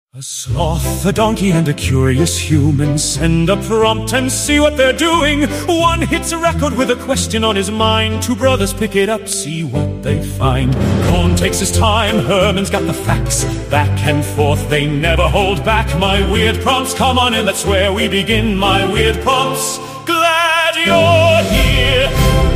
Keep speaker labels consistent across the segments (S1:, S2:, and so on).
S1: A sloth, a donkey, and a curious human send a prompt and see what they're doing. One hits a record with a question on his mind. Two brothers pick it up, see what they find. Cohn takes his time, Herman's got the facts. Back and forth, they never hold back. My weird prompts, come on in, that's where we begin. My weird prompts, glad you're here.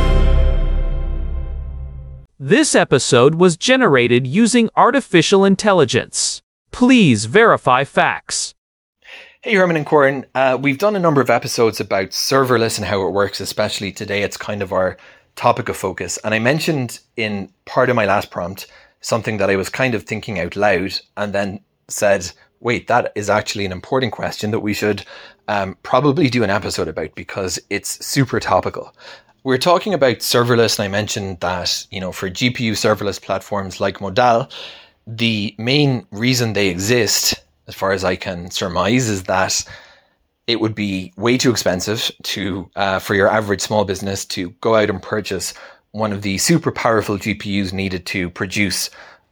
S2: This episode was generated using artificial intelligence. Please verify facts.
S3: Hey Herman and Corin, we've done a number of episodes about serverless and how it works, especially today it's kind of our topic of focus. And I mentioned in part of my last prompt something that I was kind of thinking out loud and then said, wait, that is actually an important question that we should probably do an episode about because it's super topical. We're talking about serverless, and I mentioned that, for GPU serverless platforms like Modal, the main reason they exist, as far as I can surmise, is that it would be way too expensive to for your average small business to go out and purchase one of the super powerful GPUs needed to produce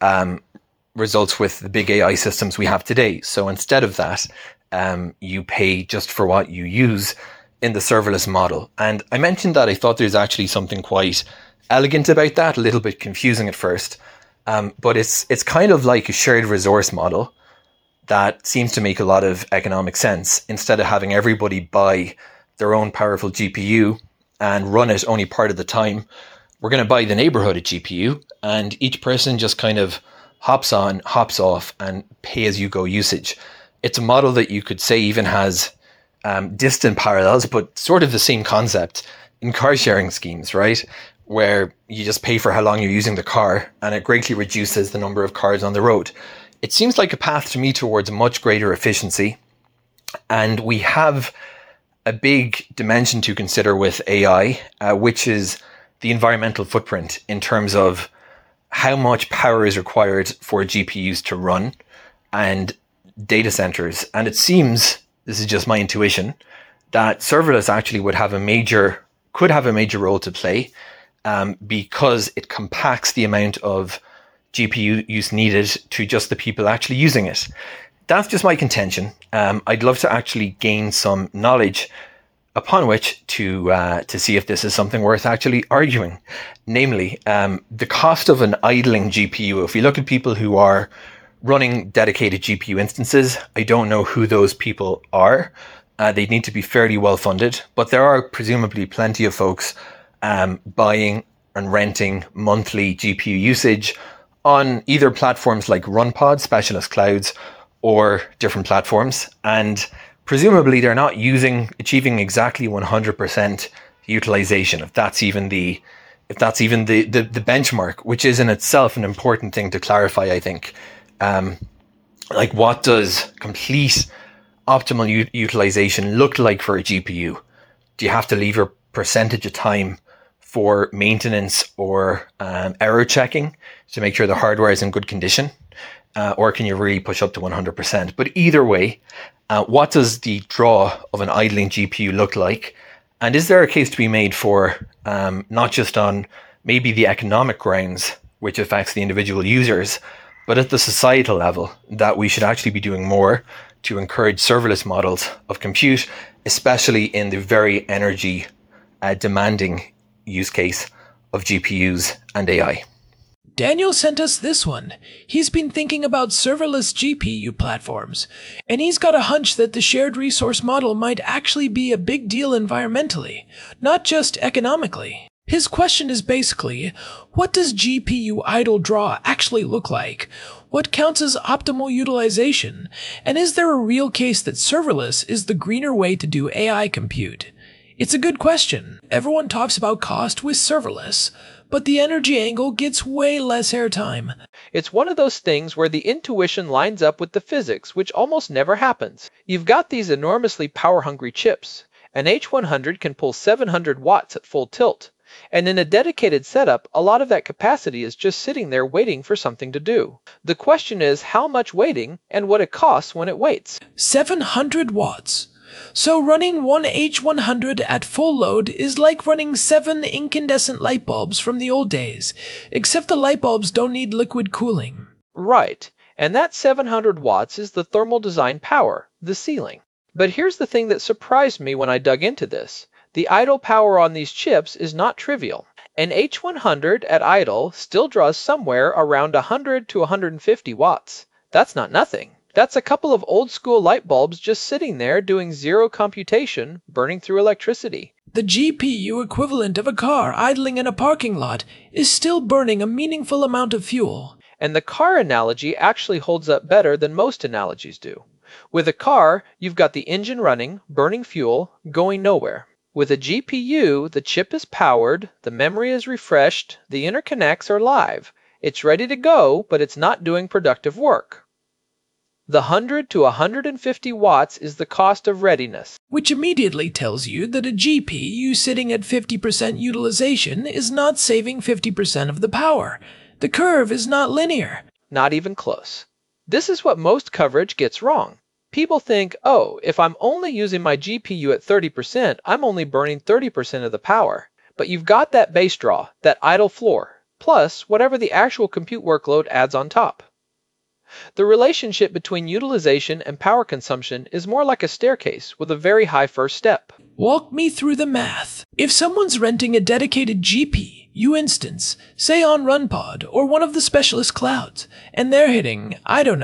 S3: results with the big AI systems we have today. So instead of that, you pay just for what you use in the serverless model. And I mentioned that I thought there's actually something quite elegant about that, a little bit confusing at first. But it's kind of like a shared resource model that seems to make a lot of economic sense. Instead of having everybody buy their own powerful GPU and run it only part of the time, we're going to buy the neighborhood of GPU, and each person just kind of hops on, hops off, and pay-as-you-go usage. It's a model that you could say even has distant parallels, but sort of the same concept in car sharing schemes, right? Where you just pay for how long you're using the car and it greatly reduces the number of cars on the road. It seems like a path to me towards much greater efficiency. And we have a big dimension to consider with AI, which is the environmental footprint in terms of how much power is required for GPUs to run and data centers. And it seems, this is just my intuition, that serverless actually could have a major role to play. Because it compacts the amount of GPU use needed to just the people actually using it. That's just my contention. I'd love to actually gain some knowledge upon which to see if this is something worth actually arguing. Namely, the cost of an idling GPU. If we look at people who are running dedicated GPU instances, I don't know who those people are. They need to be fairly well funded, but there are presumably plenty of folks buying and renting monthly GPU usage on either platforms like RunPod, specialist clouds, or different platforms. And presumably they're not achieving exactly 100% utilization, if that's even the benchmark, which is in itself an important thing to clarify, I think. Like, what does complete optimal utilization look like for a GPU? Do you have to leave your percentage of time for maintenance or error checking to make sure the hardware is in good condition? Or can you really push up to 100%? But either way, what does the draw of an idling GPU look like? And is there a case to be made for not just on maybe the economic grounds, which affects the individual users, but at the societal level, that we should actually be doing more to encourage serverless models of compute, especially in the very energy demanding use case of GPUs and AI.
S4: Daniel sent us this one. He's been thinking about serverless GPU platforms, and he's got a hunch that the shared resource model might actually be a big deal environmentally, not just economically. His question is basically, what does GPU idle draw actually look like? What counts as optimal utilization? And is there a real case that serverless is the greener way to do AI compute? It's a good question. Everyone talks about cost with serverless, but the energy angle gets way less airtime.
S5: It's one of those things where the intuition lines up with the physics, which almost never happens. You've got these enormously power-hungry chips. An H100 can pull 700 watts at full tilt. And in a dedicated setup, a lot of that capacity is just sitting there waiting for something to do. The question is how much waiting and what it costs when it waits.
S4: 700 watts. So running one H100 at full load is like running 7 incandescent light bulbs from the old days, except the light bulbs don't need liquid cooling.
S5: Right. And that 700 watts is the thermal design power, the ceiling. But here's the thing that surprised me when I dug into this. The idle power on these chips is not trivial. An H100 at idle still draws somewhere around 100 to 150 watts. That's not nothing. That's a couple of old-school light bulbs just sitting there doing zero computation, burning through electricity.
S4: The GPU equivalent of a car idling in a parking lot is still burning a meaningful amount of fuel.
S5: And the car analogy actually holds up better than most analogies do. With a car, you've got the engine running, burning fuel, going nowhere. With a GPU, the chip is powered, the memory is refreshed, the interconnects are live. It's ready to go, but it's not doing productive work. The 100 to 150 watts is the cost of readiness.
S4: Which immediately tells you that a GPU sitting at 50% utilization is not saving 50% of the power. The curve is not linear.
S5: Not even close. This is what most coverage gets wrong. People think, oh, if I'm only using my GPU at 30%, I'm only burning 30% of the power. But you've got that base draw, that idle floor, plus whatever the actual compute workload adds on top. The relationship between utilization and power consumption is more like a staircase with a very high first step.
S4: Walk me through the math. If someone's renting a dedicated GPU instance, say on RunPod or one of the specialist clouds, and they're hitting,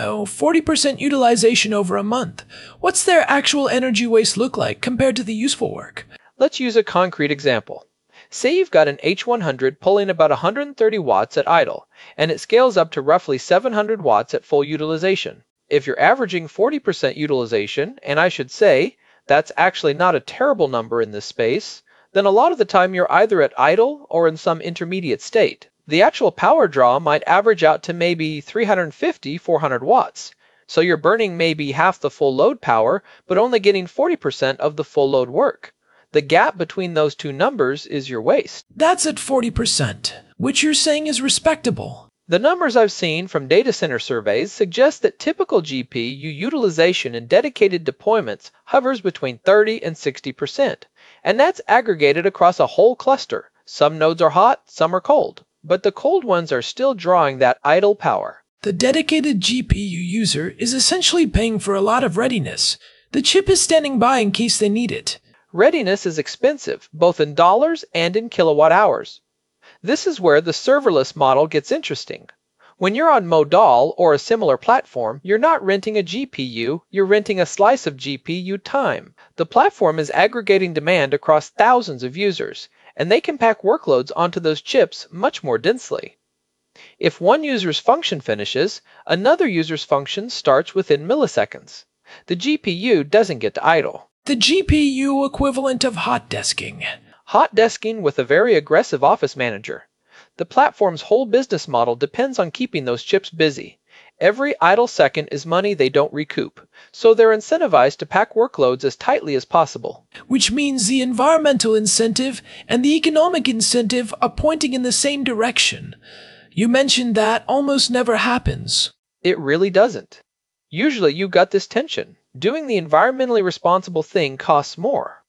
S4: 40% utilization over a month, what's their actual energy waste look like compared to the useful work?
S5: Let's use a concrete example. Say you've got an H100 pulling about 130 watts at idle, and it scales up to roughly 700 watts at full utilization. If you're averaging 40% utilization, and I should say, that's actually not a terrible number in this space, then a lot of the time you're either at idle or in some intermediate state. The actual power draw might average out to maybe 350-400 watts. So you're burning maybe half the full load power, but only getting 40% of the full load work. The gap between those two numbers is your waste.
S4: That's at 40%, which you're saying is respectable.
S5: The numbers I've seen from data center surveys suggest that typical GPU utilization in dedicated deployments hovers between 30 and 60%, and that's aggregated across a whole cluster. Some nodes are hot, some are cold, but the cold ones are still drawing that idle power.
S4: The dedicated GPU user is essentially paying for a lot of readiness. The chip is standing by in case they need it.
S5: Readiness is expensive, both in dollars and in kilowatt hours. This is where the serverless model gets interesting. When you're on Modal or a similar platform, you're not renting a GPU, you're renting a slice of GPU time. The platform is aggregating demand across thousands of users, and they can pack workloads onto those chips much more densely. If one user's function finishes, another user's function starts within milliseconds. The GPU doesn't get to idle.
S4: The GPU equivalent of hot desking.
S5: Hot desking with a very aggressive office manager. The platform's whole business model depends on keeping those chips busy. Every idle second is money they don't recoup, so they're incentivized to pack workloads as tightly as possible.
S4: Which means the environmental incentive and the economic incentive are pointing in the same direction. You mentioned that almost never happens.
S5: It really doesn't. Usually you've got this tension. Doing the environmentally responsible thing costs more.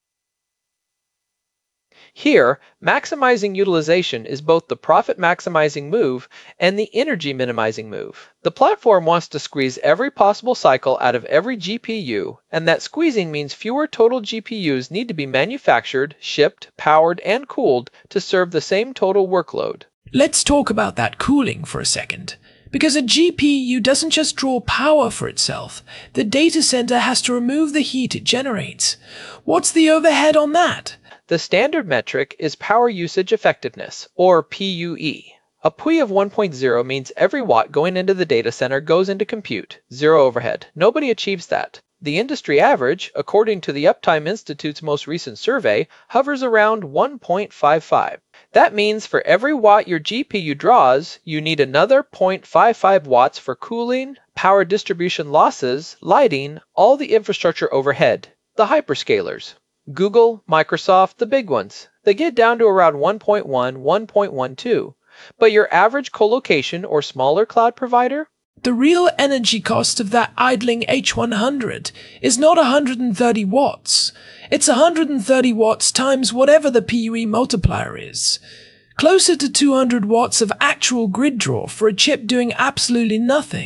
S5: Here, maximizing utilization is both the profit-maximizing move and the energy-minimizing move. The platform wants to squeeze every possible cycle out of every GPU, and that squeezing means fewer total GPUs need to be manufactured, shipped, powered, and cooled to serve the same total workload.
S4: Let's talk about that cooling for a second. Because a GPU doesn't just draw power for itself, the data center has to remove the heat it generates. What's the overhead on that?
S5: The standard metric is power usage effectiveness, or PUE. A PUE of 1.0 means every watt going into the data center goes into compute, zero overhead. Nobody achieves that. The industry average, according to the Uptime Institute's most recent survey, hovers around 1.55. That means for every watt your GPU draws, you need another 0.55 watts for cooling, power distribution losses, lighting, all the infrastructure overhead. The hyperscalers. Google, Microsoft, the big ones. They get down to around 1.1, 1.12. But your average colocation or smaller cloud provider?
S4: The real energy cost of that idling H100 is not 130 watts. It's 130 watts times whatever the PUE multiplier is. Closer to 200 watts of actual grid draw for a chip doing absolutely nothing.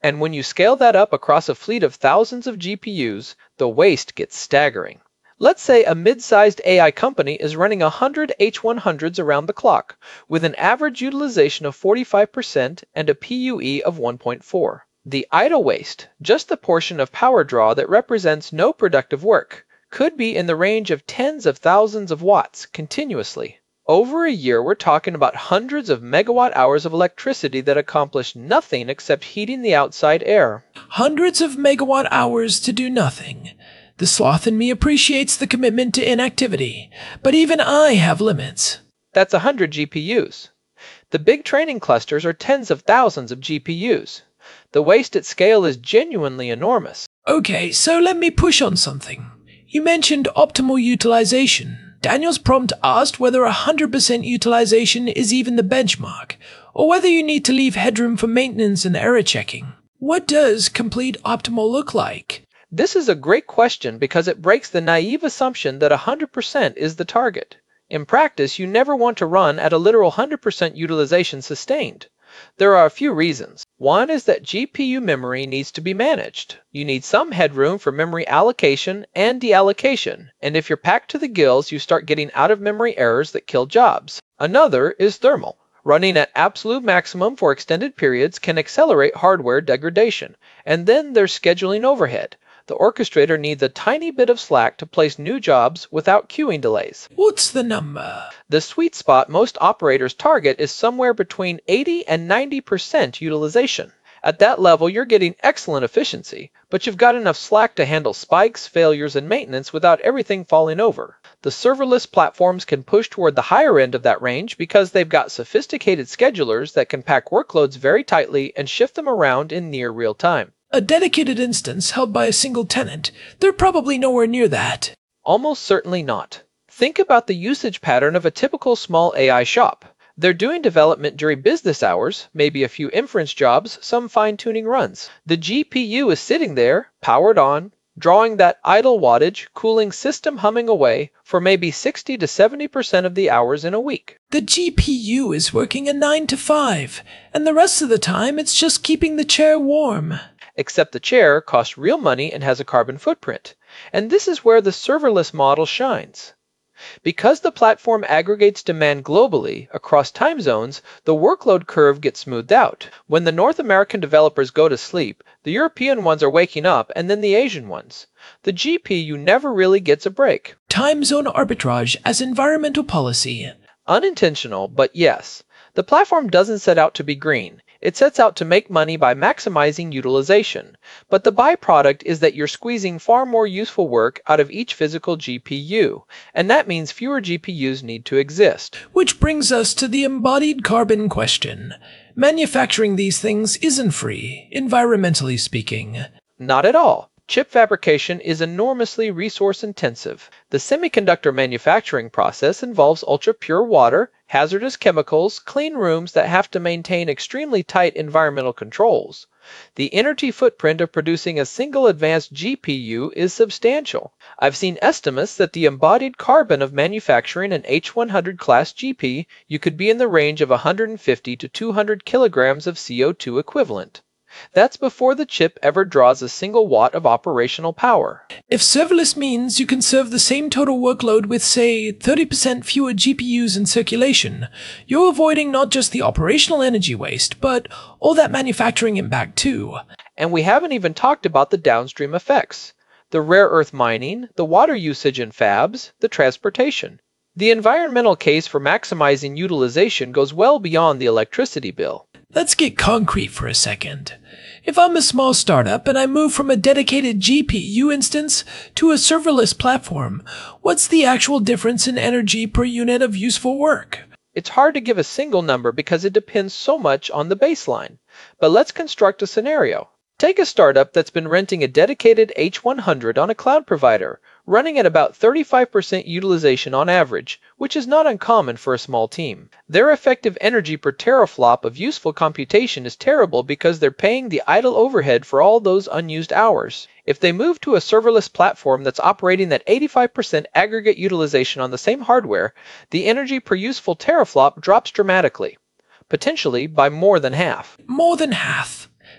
S5: And when you scale that up across a fleet of thousands of GPUs, the waste gets staggering. Let's say a mid-sized AI company is running 100 H100s around the clock, with an average utilization of 45% and a PUE of 1.4. The idle waste, just the portion of power draw that represents no productive work, could be in the range of tens of thousands of watts continuously. Over a year, we're talking about hundreds of megawatt hours of electricity that accomplish nothing except heating the outside air.
S4: Hundreds of megawatt hours to do nothing. The sloth in me appreciates the commitment to inactivity, but even I have limits.
S5: That's 100 GPUs. The big training clusters are tens of thousands of GPUs. The waste at scale is genuinely enormous.
S4: Okay, so let me push on something. You mentioned optimal utilization. Daniel's prompt asked whether 100% utilization is even the benchmark, or whether you need to leave headroom for maintenance and error checking. What does complete optimal look like?
S5: This is a great question because it breaks the naive assumption that 100% is the target. In practice, you never want to run at a literal 100% utilization sustained. There are a few reasons. One is that GPU memory needs to be managed. You need some headroom for memory allocation and deallocation, and if you're packed to the gills, you start getting out-of-memory errors that kill jobs. Another is thermal. Running at absolute maximum for extended periods can accelerate hardware degradation. And then there's scheduling overhead. The orchestrator needs a tiny bit of slack to place new jobs without queuing delays.
S4: What's the number?
S5: The sweet spot most operators target is somewhere between 80 and 90% utilization. At that level, you're getting excellent efficiency, but you've got enough slack to handle spikes, failures, and maintenance without everything falling over. The serverless platforms can push toward the higher end of that range because they've got sophisticated schedulers that can pack workloads very tightly and shift them around in near real time.
S4: A dedicated instance held by a single tenant. They're probably nowhere near that.
S5: Almost certainly not. Think about the usage pattern of a typical small AI shop. They're doing development during business hours, maybe a few inference jobs, some fine-tuning runs. The GPU is sitting there, powered on, drawing that idle wattage, cooling system humming away for maybe 60 to 70% of the hours in a week.
S4: The GPU is working a 9 to 5, and the rest of the time it's just keeping the chair warm.
S5: Except the chair costs real money and has a carbon footprint. And this is where the serverless model shines. Because the platform aggregates demand globally, across time zones, the workload curve gets smoothed out. When the North American developers go to sleep, the European ones are waking up, and then the Asian ones. The GPU never really gets a break.
S4: Time zone arbitrage as environmental policy.
S5: Unintentional, but yes. The platform doesn't set out to be green. It sets out to make money by maximizing utilization, but the byproduct is that you're squeezing far more useful work out of each physical GPU, and that means fewer GPUs need to exist.
S4: Which brings us to the embodied carbon question. Manufacturing these things isn't free, environmentally speaking.
S5: Not at all. Chip fabrication is enormously resource-intensive. The semiconductor manufacturing process involves ultra-pure water, hazardous chemicals, clean rooms that have to maintain extremely tight environmental controls. The energy footprint of producing a single advanced GPU is substantial. I've seen estimates that the embodied carbon of manufacturing an H100 class GP, you could be in the range of 150 to 200 kilograms of CO2 equivalent. That's before the chip ever draws a single watt of operational power.
S4: If serverless means you can serve the same total workload with, say, 30% fewer GPUs in circulation, you're avoiding not just the operational energy waste, but all that manufacturing impact too.
S5: And we haven't even talked about the downstream effects. The rare earth mining, the water usage in fabs, the transportation. The environmental case for maximizing utilization goes well beyond the electricity bill.
S4: Let's get concrete for a second. If I'm a small startup and I move from a dedicated GPU instance to a serverless platform, what's the actual difference in energy per unit of useful work?
S5: It's hard to give a single number because it depends so much on the baseline. But let's construct a scenario. Take a startup that's been renting a dedicated H100 on a cloud provider, running at about 35% utilization on average, which is not uncommon for a small team. Their effective energy per teraflop of useful computation is terrible because they're paying the idle overhead for all those unused hours. If they move to a serverless platform that's operating at 85% aggregate utilization on the same hardware, the energy per useful teraflop drops dramatically, potentially by more than half.
S4: More than half.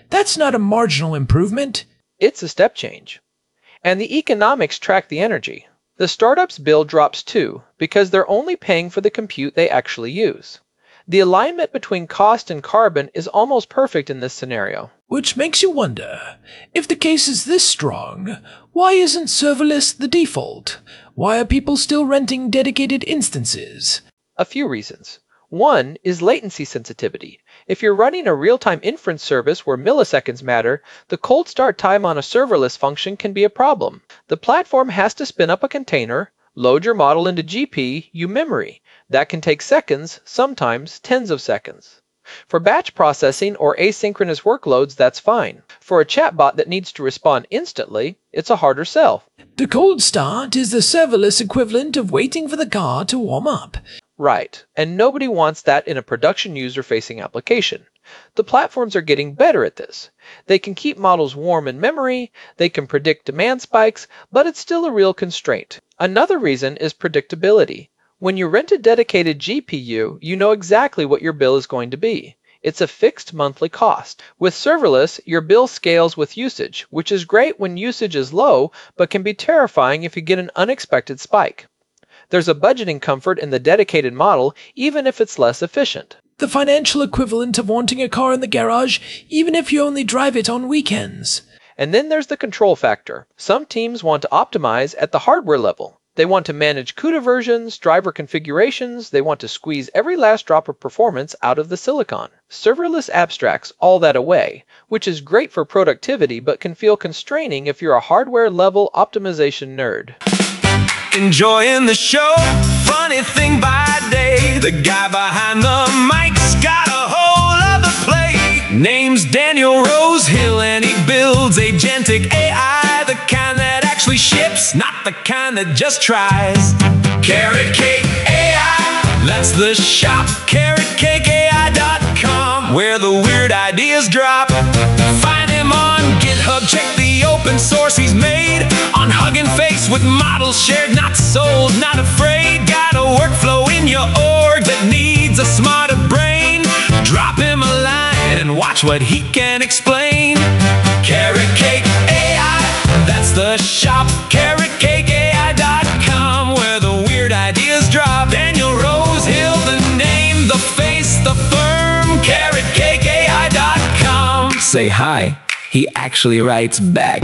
S4: That's not a marginal improvement.
S5: It's a step change. And the economics track the energy. The startup's bill drops too, because they're only paying for the compute they actually use. The alignment between cost and carbon is almost perfect in this scenario.
S4: Which makes you wonder, if the case is this strong, why isn't serverless the default? Why are people still renting dedicated instances?
S5: A few reasons. One is latency sensitivity. If you're running a real-time inference service where milliseconds matter, the cold start time on a serverless function can be a problem. The platform has to spin up a container, load your model into GPU memory. That can take seconds, sometimes tens of seconds. For batch processing or asynchronous workloads, that's fine. For a chatbot that needs to respond instantly, it's a harder sell.
S4: The cold start is the serverless equivalent of waiting for the car to warm up.
S5: Right, and nobody wants that in a production user-facing application. The platforms are getting better at this. They can keep models warm in memory, they can predict demand spikes, but it's still a real constraint. Another reason is predictability. When you rent a dedicated GPU, you know exactly what your bill is going to be. It's a fixed monthly cost. With serverless, your bill scales with usage, which is great when usage is low, but can be terrifying if you get an unexpected spike. There's a budgeting comfort in the dedicated model, even if it's less efficient.
S4: The financial equivalent of wanting a car in the garage, even if you only drive it on weekends.
S5: And then there's the control factor. Some teams want to optimize at the hardware level. They want to manage CUDA versions, driver configurations, they want to squeeze every last drop of performance out of the silicon. Serverless abstracts all that away, which is great for productivity but can feel constraining if you're a hardware-level optimization nerd.
S1: Enjoying the show, funny thing by day, the guy behind the mic's got a whole other play. Name's Daniel Rosehill and he builds agentic AI, the kind that actually ships, not the kind that just tries. Carrot Cake AI, that's the shop. CarrotCakeAI.com, where the weird ideas drop. Find him on GitHub, check the open source he's made. On Hugging Face with models shared, not sold, not afraid. Got a workflow in your org that needs a smarter brain. Drop him a line and watch what he can explain. Carrot Cake AI, that's the shop. CarrotCakeAI.com, where the weird ideas drop. Daniel Rosehill, the name, the face, the firm. CarrotCakeAI.com. Say hi, he actually writes back.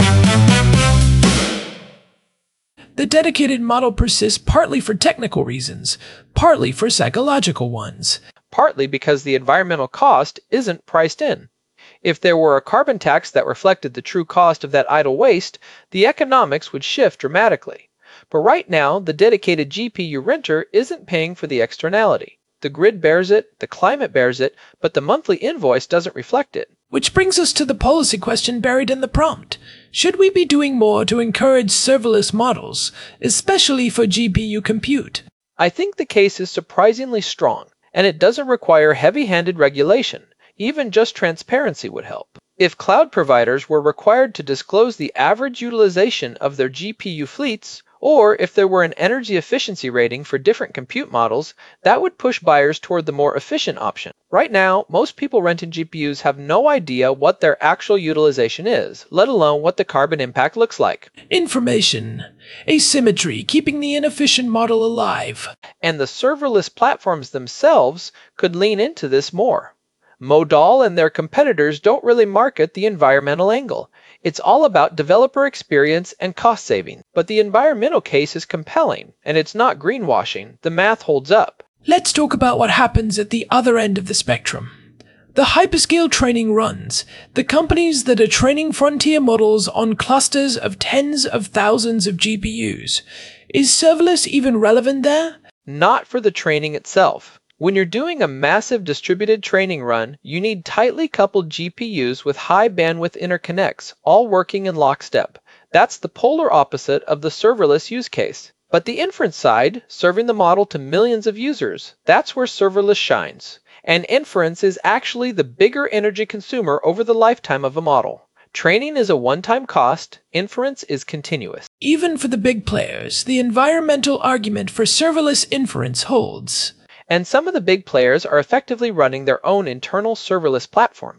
S4: The dedicated model persists partly for technical reasons, partly for psychological ones.
S5: Partly because the environmental cost isn't priced in. If there were a carbon tax that reflected the true cost of that idle waste, the economics would shift dramatically. But right now, the dedicated GPU renter isn't paying for the externality. The grid bears it, the climate bears it, but the monthly invoice doesn't reflect it.
S4: Which brings us to the policy question buried in the prompt. Should we be doing more to encourage serverless models, especially for GPU compute?
S5: I think the case is surprisingly strong, and it doesn't require heavy-handed regulation. Even just transparency would help. If cloud providers were required to disclose the average utilization of their GPU fleets, or if there were an energy efficiency rating for different compute models, that would push buyers toward the more efficient option. Right now, most people renting GPUs have no idea what their actual utilization is, let alone what the carbon impact looks like.
S4: Information. Asymmetry, keeping the inefficient model alive.
S5: And the serverless platforms themselves could lean into this more. Modal and their competitors don't really market the environmental angle. It's all about developer experience and cost saving. But the environmental case is compelling, and it's not greenwashing. The math holds up.
S4: Let's talk about what happens at the other end of the spectrum. The hyperscale training runs, the companies that are training frontier models on clusters of tens of thousands of GPUs. Is serverless even relevant there?
S5: Not for the training itself. When you're doing a massive distributed training run, you need tightly coupled GPUs with high bandwidth interconnects, all working in lockstep. That's the polar opposite of the serverless use case. But the inference side, serving the model to millions of users, that's where serverless shines. And inference is actually the bigger energy consumer over the lifetime of a model. Training is a one-time cost, inference is continuous.
S4: Even for the big players, the environmental argument for serverless inference holds.
S5: And some of the big players are effectively running their own internal serverless platforms.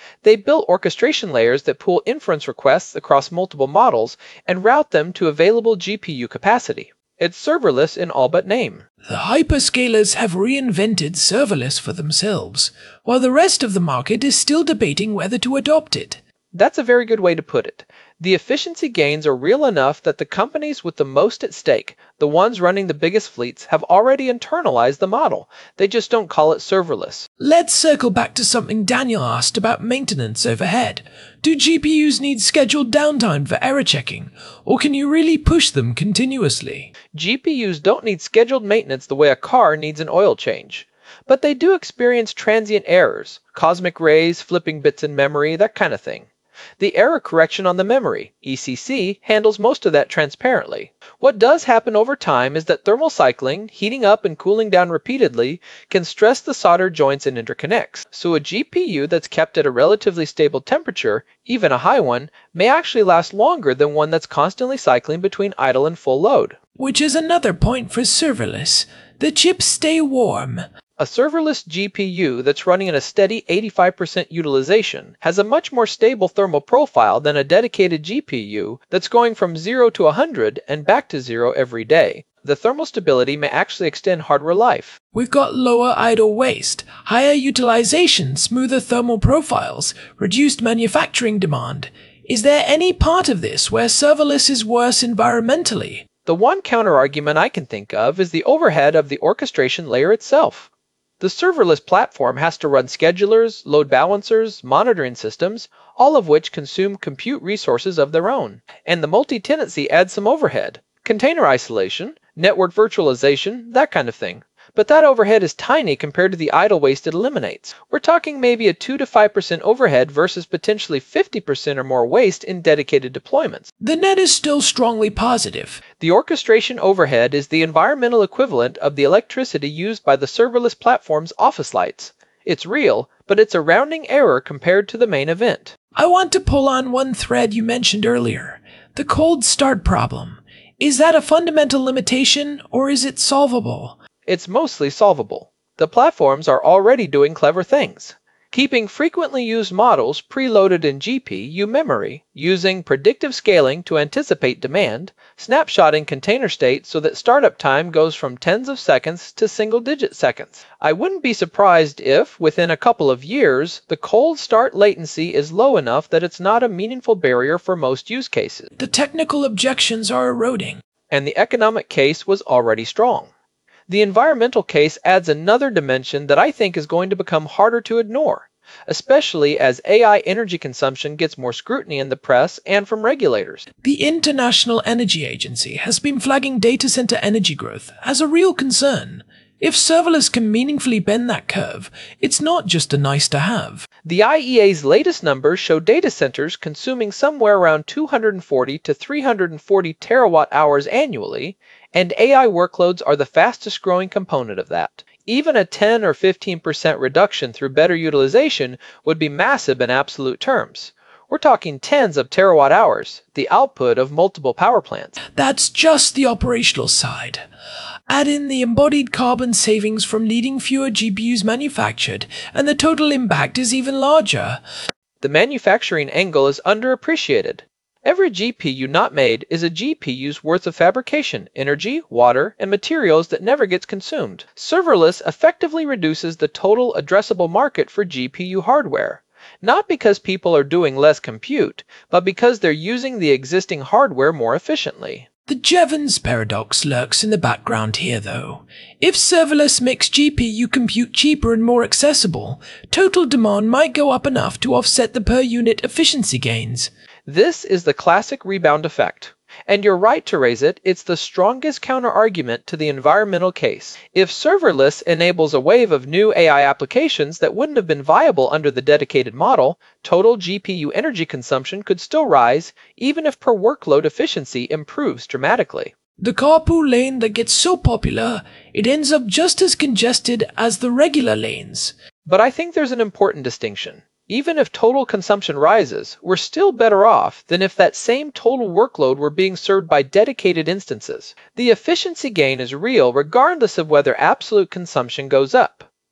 S5: They built orchestration layers that pool inference requests across multiple models and route them to available GPU capacity. It's serverless in all but name.
S4: The hyperscalers have reinvented serverless for themselves, while the rest of the market is still debating whether to adopt it.
S5: That's a very good way to put it. The efficiency gains are real enough that the companies with the most at stake, the ones running the biggest fleets, have already internalized the model. They just don't call it serverless.
S4: Let's circle back to something Daniel asked about maintenance overhead. Do GPUs need scheduled downtime for error checking, or can you really push them continuously?
S5: GPUs don't need scheduled maintenance the way a car needs an oil change. But they do experience transient errors, cosmic rays, flipping bits in memory, that kind of thing. The error correction on the memory, ECC, handles most of that transparently. What does happen over time is that thermal cycling, heating up and cooling down repeatedly, can stress the solder joints and interconnects. So a GPU that's kept at a relatively stable temperature, even a high one, may actually last longer than one that's constantly cycling between idle and full load.
S4: Which is another point for serverless. The chips stay warm.
S5: A serverless GPU that's running at a steady 85% utilization has a much more stable thermal profile than a dedicated GPU that's going from 0 to 100 and back to 0 every day. The thermal stability may actually extend hardware life.
S4: We've got lower idle waste, higher utilization, smoother thermal profiles, reduced manufacturing demand. Is there any part of this where serverless is worse environmentally?
S5: The one counterargument I can think of is the overhead of the orchestration layer itself. The serverless platform has to run schedulers, load balancers, monitoring systems, all of which consume compute resources of their own. And the multi-tenancy adds some overhead. Container isolation, network virtualization, that kind of thing. But that overhead is tiny compared to the idle waste it eliminates. We're talking maybe a 2 to 5% overhead versus potentially 50% or more waste in dedicated deployments.
S4: The net is still strongly positive.
S5: The orchestration overhead is the environmental equivalent of the electricity used by the serverless platform's office lights. It's real, but it's a rounding error compared to the main event.
S4: I want to pull on one thread you mentioned earlier, the cold start problem. Is that a fundamental limitation, or is it solvable?
S5: It's mostly solvable. The platforms are already doing clever things. Keeping frequently used models preloaded in GPU memory, using predictive scaling to anticipate demand, snapshotting container state so that startup time goes from tens of seconds to single-digit seconds. I wouldn't be surprised if, within a couple of years, the cold start latency is low enough that it's not a meaningful barrier for most use cases.
S4: The technical objections are eroding.
S5: And the economic case was already strong. The environmental case adds another dimension that I think is going to become harder to ignore, especially as AI energy consumption gets more scrutiny in the press and from regulators.
S4: The International Energy Agency has been flagging data center energy growth as a real concern. If serverless can meaningfully bend that curve, it's not just a nice to have.
S5: The IEA's latest numbers show data centers consuming somewhere around 240 to 340 terawatt hours annually, and AI workloads are the fastest growing component of that. Even a 10 or 15% reduction through better utilization would be massive in absolute terms. We're talking tens of terawatt hours, the output of multiple power plants.
S4: That's just the operational side. Add in the embodied carbon savings from needing fewer GPUs manufactured, and the total impact is even larger.
S5: The manufacturing angle is underappreciated. Every GPU not made is a GPU's worth of fabrication, energy, water, and materials that never gets consumed. Serverless effectively reduces the total addressable market for GPU hardware. Not because people are doing less compute, but because they're using the existing hardware more efficiently.
S4: The Jevons paradox lurks in the background here, though. If serverless makes GPU compute cheaper and more accessible, total demand might go up enough to offset the per-unit efficiency gains.
S5: This is the classic rebound effect. And you're right to raise it, it's the strongest counter-argument to the environmental case. If serverless enables a wave of new AI applications that wouldn't have been viable under the dedicated model, total GPU energy consumption could still rise, even if per workload efficiency improves dramatically.
S4: The carpool lane that gets so popular, it ends up just as congested as the regular lanes.
S5: But I think there's an important distinction. Even if total consumption rises, we're still better off than if that same total workload were being served by dedicated instances. The efficiency gain is real regardless of whether absolute consumption goes up.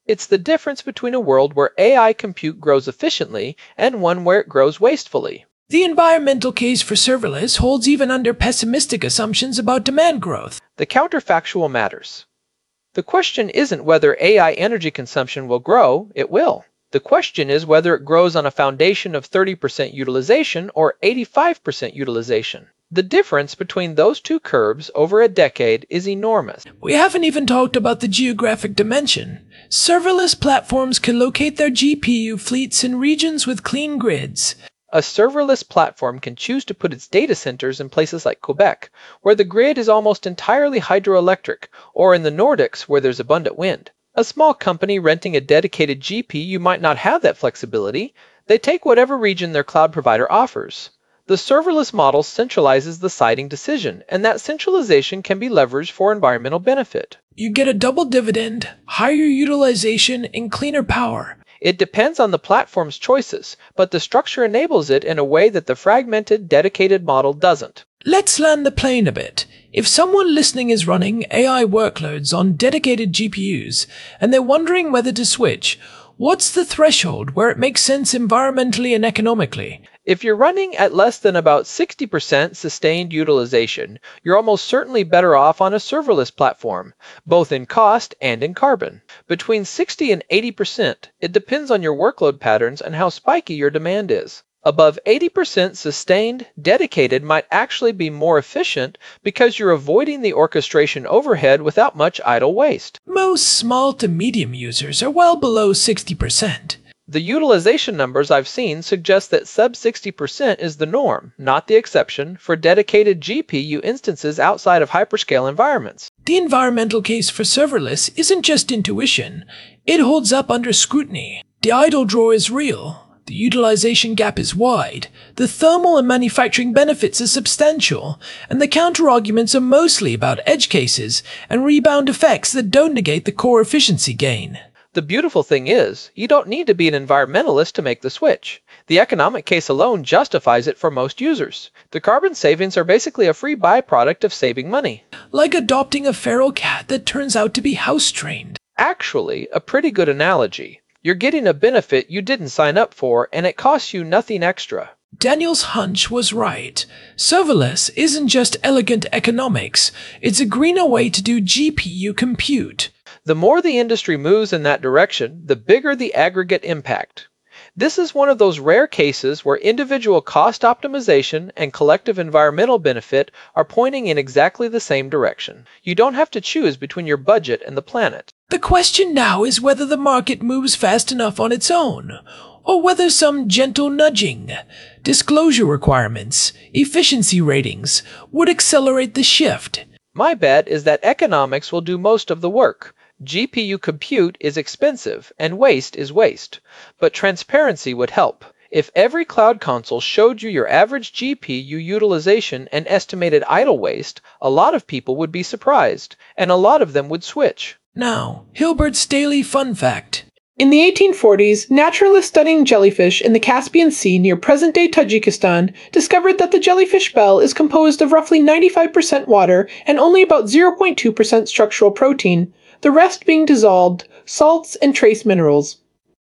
S5: It's the difference between a world where AI compute grows efficiently and one where it grows wastefully.
S4: The environmental case for serverless holds even under pessimistic assumptions about demand growth.
S5: The counterfactual matters. The question isn't whether AI energy consumption will grow, it will. The question is whether it grows on a foundation of 30% utilization or 85% utilization. The difference between those two curves over a decade is enormous.
S4: We haven't even talked about the geographic dimension. Serverless platforms can locate their GPU fleets in regions with clean grids.
S5: A serverless platform can choose to put its data centers in places like Quebec, where the grid is almost entirely hydroelectric, or in the Nordics, where there's abundant wind. A small company renting a dedicated GPU might not have that flexibility. They take whatever region their cloud provider offers. The serverless model centralizes the siting decision, and that centralization can be leveraged for environmental benefit.
S4: You get a double dividend, higher utilization, and cleaner power.
S5: It depends on the platform's choices, but the structure enables it in a way that the fragmented, dedicated model doesn't.
S4: Let's land the plane a bit. If someone listening is running AI workloads on dedicated GPUs, and they're wondering whether to switch, what's the threshold where it makes sense environmentally and economically?
S5: If you're running at less than about 60% sustained utilization, you're almost certainly better off on a serverless platform, both in cost and in carbon. Between 60 and 80%, it depends on your workload patterns and how spiky your demand is. Above 80% sustained, dedicated might actually be more efficient because you're avoiding the orchestration overhead without much idle waste.
S4: Most small to medium users are well below 60%.
S5: The utilization numbers I've seen suggest that sub 60% is the norm, not the exception, for dedicated GPU instances outside of hyperscale environments.
S4: The environmental case for serverless isn't just intuition. It holds up under scrutiny. The idle draw is real. The utilization gap is wide. The thermal and manufacturing benefits are substantial. And the counterarguments are mostly about edge cases and rebound effects that don't negate the core efficiency gain.
S5: The beautiful thing is, you don't need to be an environmentalist to make the switch. The economic case alone justifies it for most users. The carbon savings are basically a free byproduct of saving money.
S4: Like adopting a feral cat that turns out to be house-trained.
S5: Actually, a pretty good analogy. You're getting a benefit you didn't sign up for, and it costs you nothing extra.
S4: Daniel's hunch was right. Serverless isn't just elegant economics. It's a greener way to do GPU compute.
S5: The more the industry moves in that direction, the bigger the aggregate impact. This is one of those rare cases where individual cost optimization and collective environmental benefit are pointing in exactly the same direction. You don't have to choose between your budget and the planet.
S4: The question now is whether the market moves fast enough on its own, or whether some gentle nudging, disclosure requirements, efficiency ratings would accelerate the shift.
S5: My bet is that economics will do most of the work. GPU compute is expensive, and waste is waste. But transparency would help. If every cloud console showed you your average GPU utilization and estimated idle waste, a lot of people would be surprised, and a lot of them would switch.
S4: Now, Hilbert's daily fun fact.
S6: In the 1840s, naturalists studying jellyfish in the Caspian Sea near present-day Tajikistan discovered that the jellyfish bell is composed of roughly 95% water and only about 0.2% structural protein, the rest being dissolved salts and trace minerals,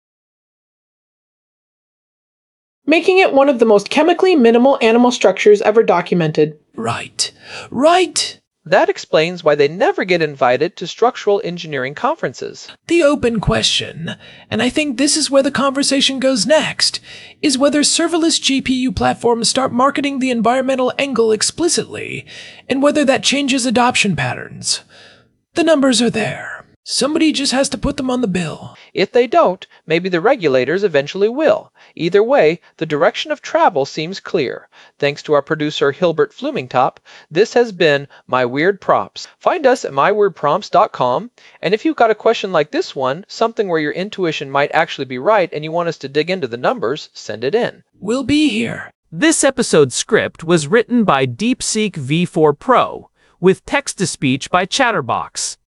S6: making it one of the most chemically minimal animal structures ever documented.
S4: Right.
S5: That explains why they never get invited to structural engineering conferences.
S4: The open question, and I think this is where the conversation goes next, is whether serverless GPU platforms start marketing the environmental angle explicitly, and whether that changes adoption patterns. The numbers are there. Somebody just has to put them on the bill.
S5: If they don't, maybe the regulators eventually will. Either way, the direction of travel seems clear. Thanks to our producer Hilbert Flumingtop, this has been My Weird Prompts. Find us at myweirdprompts.com, and if you've got a question like this one, something where your intuition might actually be right and you want us to dig into the numbers, send it in.
S4: We'll be here.
S2: This episode's script was written by DeepSeek V4 Pro, with text-to-speech by Chatterbox.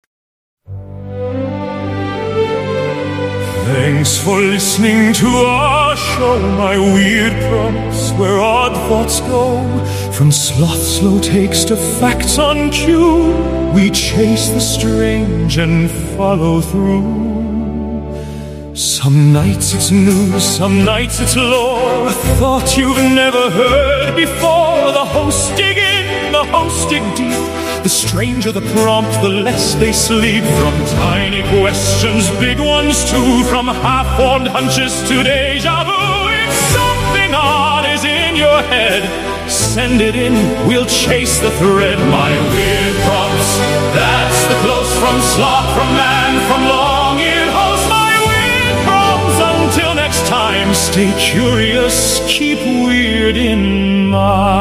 S1: Thanks for listening to our show, My Weird Prompts, where odd thoughts go. From sloth slow takes to facts on cue, we chase the strange and follow through. Some nights it's news, some nights it's lore, a thought you've never heard before. The hosts dig in, the hosts dig deep. The stranger the prompt, the less they sleep. From tiny questions, big ones too, from half-formed hunches to deja vu. If something odd is in your head, send it in, we'll chase the thread. My weird prompts, that's the close from sloth, from man, from long-eared host. My weird prompts, until next time, stay curious, keep weird in mind.